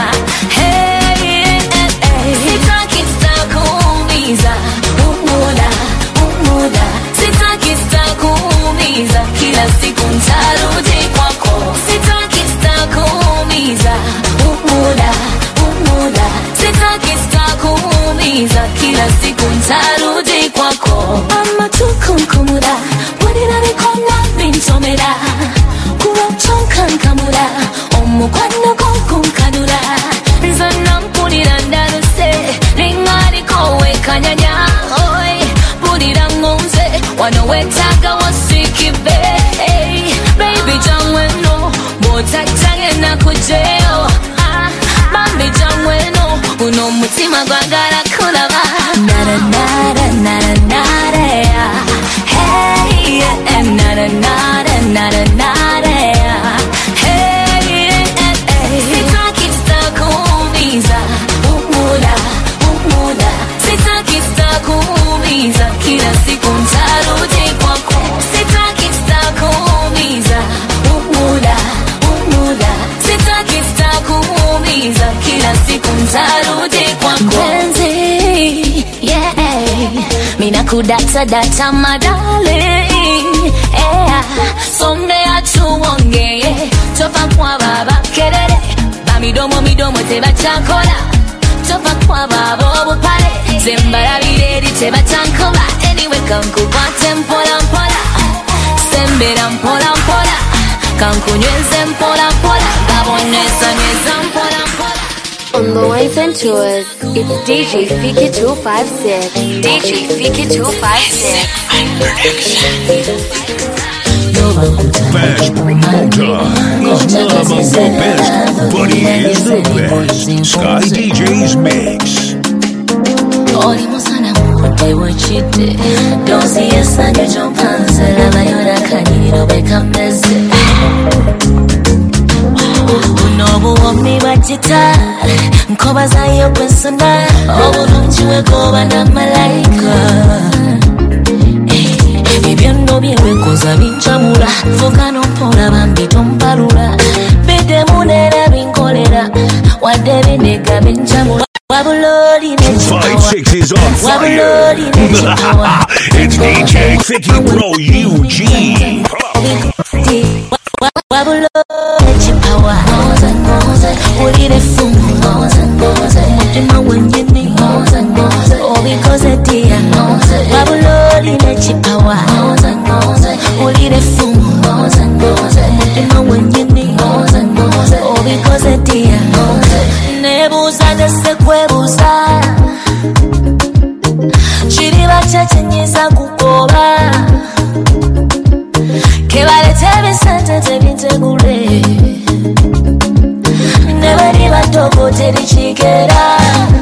hey sitaki sitakuumiza umuda umuda sitaki sitakuumiza kila siku ntarudi kwako sitaki sitakuumiza umuda umuda sitaki sitakuumiza kila siku ntarudi kwako amatukunkumura walira bikona binsomera kubatonkankamura omukwano gokunkanura nze nampulira ndaruse lingaliko wekanyanya oi bulira ngonze wano wetaaga wasikibe baby jangweno botajange nakujeyo bambi jangweno uno omutima gwagala kulaba nara nara nara nara hey nara nara nara nara hey sitaki sitakuumiza umuda umuda sitaki sitakuumiza kila siku ntarudi kwako sitaki sitakuumiza umuda umuda sitaki sitakuumiza kila siku ntarudi kwako yeah mina kudata data my darling yeah someday atuwongeye tofa kwa baba kerere bamidomo midomo tebachankola tofa kwa baba obupale zembalabireri tebachankola anyway kankukwate mpola mpola sembera mpola mpola kankunyweze mpola mpola ngaboneza neza mpola mpola. On the waves and tours, it's D J Fiki two five six. D J Fiki two five six. Best promoter is not among the best, but he is the best. Sky D J's Mix. Oli musana mude wachite dozi yesanya jompanze labayona kaniro bekameze unobu wami wachita nkobaza yo kwensona obulungi wekoba na malaika ebyo nno byewekoza bincamula fuka nompola bambi tompalula bidemunera binkolera wadde binega bincamula. five six is on fire. It's D J Fiki Pro U G. Kwebuza chiriba chachenyeza kukoba kebalete bisente tebitegule nebali batoko terichigera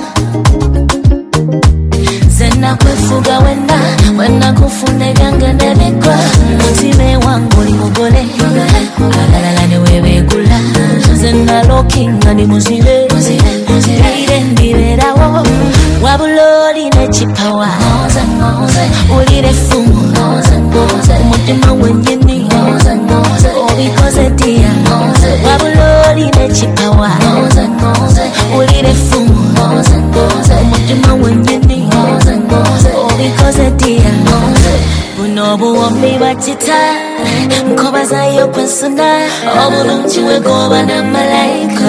zena kwefuga wena wena kufune byange nebikwa mutime wangu li mugole agalala ne webegula zena lokinga ni muzile ire ndiberawo wabuloli ne chipawa ulire fumu umutima wenyini obikoze dia wabuloli ne chipawa ulire fumu umutima wenyini obikoze dia buno buwombi bachita nkobaza yo kwensona obulungi wegoba na malaika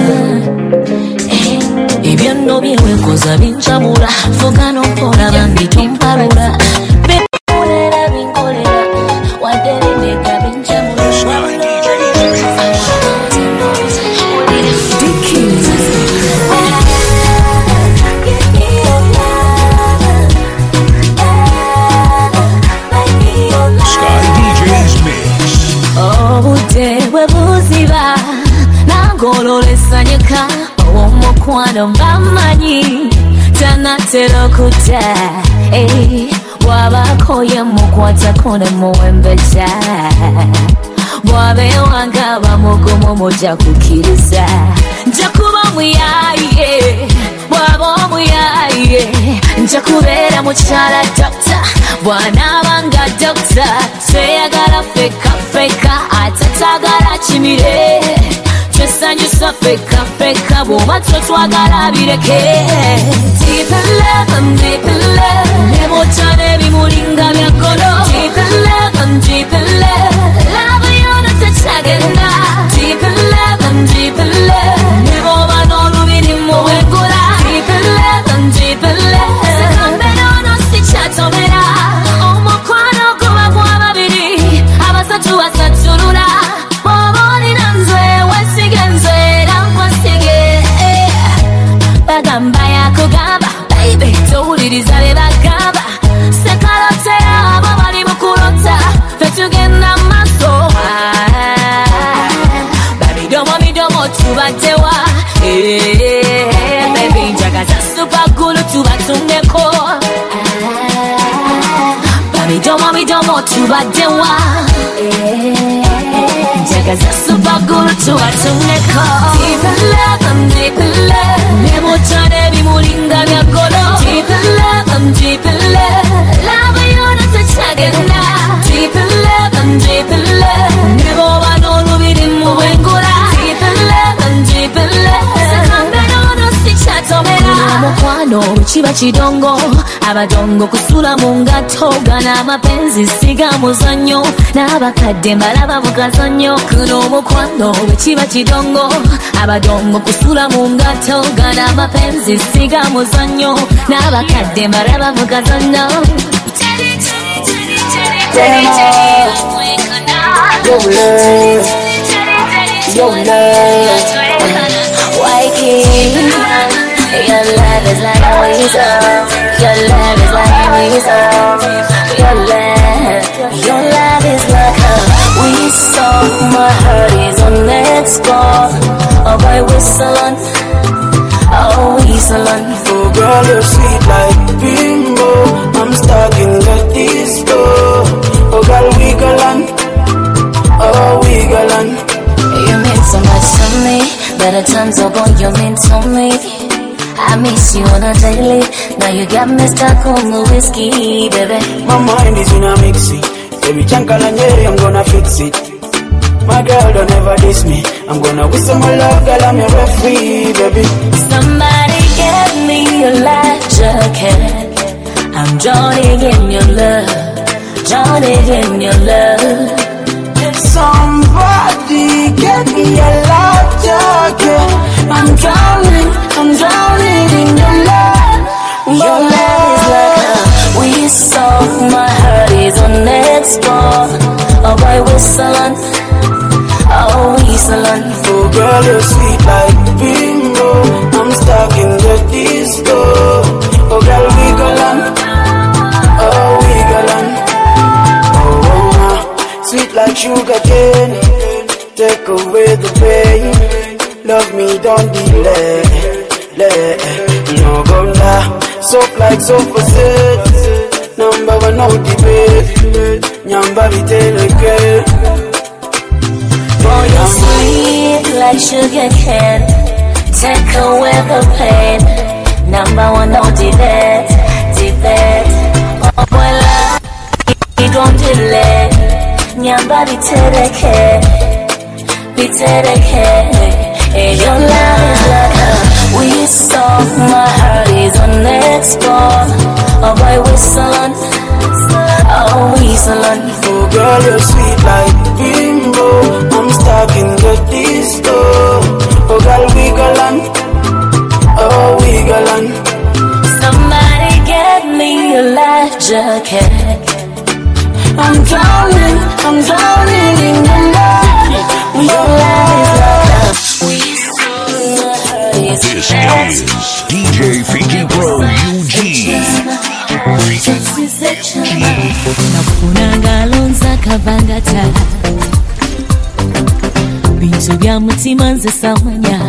ebyo nno byewekoza bincamula fuka nompola bambi tompalula bimunera binkolera wadde binega bincamula. Sky D J's Mix. Obudde bwe buziba nangololesanyuka omukwano bamanyi tanatera okuta bwabako yemukwatako nemuwembeja bwabewanga bamugumu mujja kukkiriza nja kuba muyaye bwaba omuyaye nja kubeera mukyala dokita bw'anaabanga dokita tweyagala feka feka atatagala kimire twesanyusa feka feka bw'oba twetwagala bireke deep in love, I'm deep in love nebota nebimulinga byagolo deep in love, I'm deep in love lava yona tetagenda deep in love, I'm deep in love neboba n'olubiri mu wengula deep in love, I'm deep in love sekambe nono sikyatomera omukwano guba gwa babiri abasatu basatulula bw'oba olina nze wesige nze era nkwasige bagamba yakugamba baby towuliriza bye bagamba sekalotera abo bali mu kulota fe tugenda maaso babidomo bidomo tubaddewa baby njagaza supagulu tubatungeko babidomo bidomo tubaddewa njagaza supagulu tubatungeko deep in love, I'm deep in love nebota nebimulinga byagolo deep in love, I'm deep in love lava yona tetagenda deep in love, I'm deep in love neboba n'olubiri mu wengula deep in love, I'm deep in love sekambe nono sikyatomera omukwano kiba kidongo abadongo kusula mu ngato gana amapenzi siga muzanyo n'abakadde mbalaba mu kazanyo kuno omukwano kiba kidongo abadongo kusula mu ngato gana amapenzi siga muzanyo n'abakadde mbalaba mu kazanyo Your love, your love. Waking, your love is like a whistle. Your love is like a whistle. Your love, your love is like a whistle. My heart is on next door. Oh boy, whistling, oh whistling. Oh girl, you're sweet like bimbo. I'm stuck in the disco. Oh girl, wiggle on, oh wiggle on. You mean so much to me. Better times ago you mean to me. I miss you on a daily. Now you got me stuck on the whiskey, baby. My mind is in a mixie. Baby, Jankalanyeri, I'm gonna fix it. My girl, don't ever diss me. I'm gonna whistle my love, girl, I'm your referee, baby. Somebody get me a life jacket. I'm drowning in your love, drowning in your love. Somebody get me a life jacket. I'm drowning, I'm drowning in your love. Your love is like a whistle. My heart is on next door. Oh boy, whistling, oh whistling. Oh girl, you're sweet like bimbo. I'm stuck in the disco. Oh girl, wiggle on, oh wiggle on. Oh, oh, sweet like sugar cane. Take away the pain. Love me, don't delay. No gonna soap like sofa set. Number one, no debate. Nyamba viteleke. Oh, you're sweet like sugar cane. Take away the pain. Number one, no debate, debate. Oh boy, love, you don't delay. Nyamba viteleke, viteleke. Your love is like a whistle. My heart is on next door. Oh boy, whistling, oh whistling. Oh girl, you're sweet like bimbo. I'm stuck in the disco. Oh girl, wiggle on, oh wiggle on. Somebody get me a life jacket. I'm drowning, I'm drowning in your love. Your love is like a This is D J Fiki Pro U G. Nakufuna ngalonza kavangata bintu bya mutima nze samanya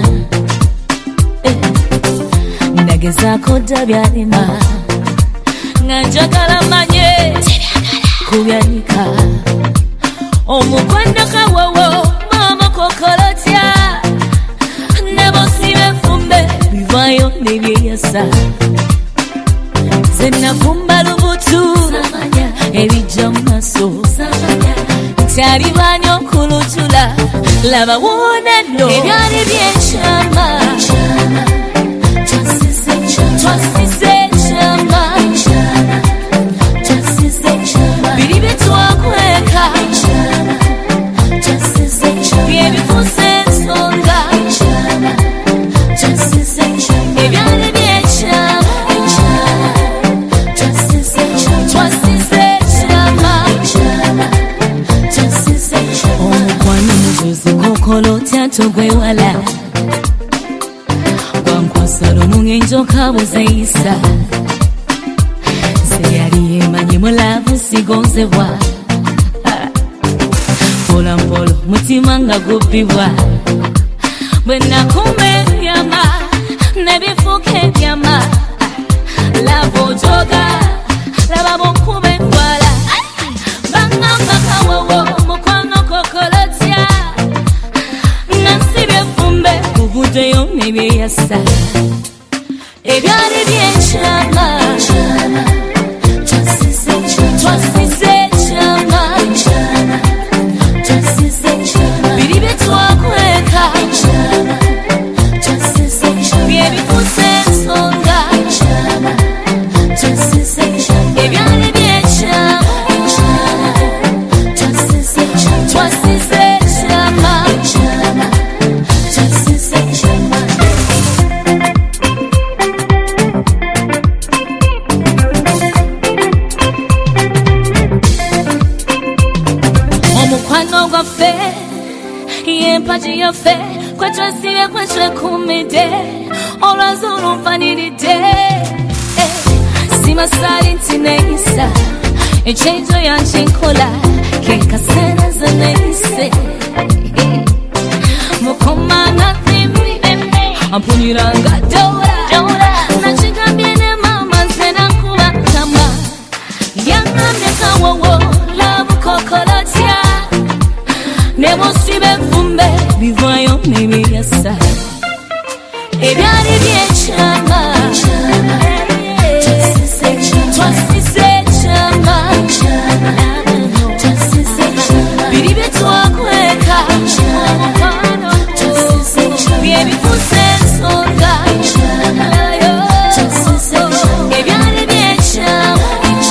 nagezaako dda byalema nga njagala manye kubyanika omukwano kawowo mama kokolotya nebosibe fumbe bivayo nebyeyasa zenafumba lubutu ebijja mu maaso tyalibanyo okulutula laba wonano ebyali byenkyama twasize ekyama biri byetwakweka byebifuse ensonga ebyali byenkyama omukwano muzuzi kokolotya togwewala gwankwasala omungenjo kabuzeeyisa seyali yemanye mulavu sigonzebwa mpolampola mutima nga gubbibwa bwe nakumba ebyama nebifuuka ebyama lava ojoga laba bonkuba entwala bangamba kawowo mukwano kokolotya nga nsibye fumbe buvuddeyo nebyeyasa ebyali byenkyama twasize ekyama biri byetwakweka byebifuse ensonga ebyali byenkyama twasize ekyama baffe yempaji yaffe kwetwesibe kwetwekumidde olwazulu nfaniridde simasali nti neeyisa ekyenjo yankinkola kekasera ze neeyise mukoma nathimbi ampunyiranga dora nakigambye ne mama nze nakuba tama yangambye kawowo labukokolotya ne bosibe vumbe bivayo nebiyasa ebyali byekyama twasise kyama biri byetwakweka byebifuse ensonga ebyali byekyama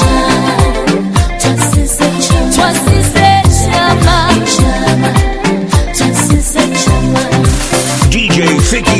twasise kyama D J Ficky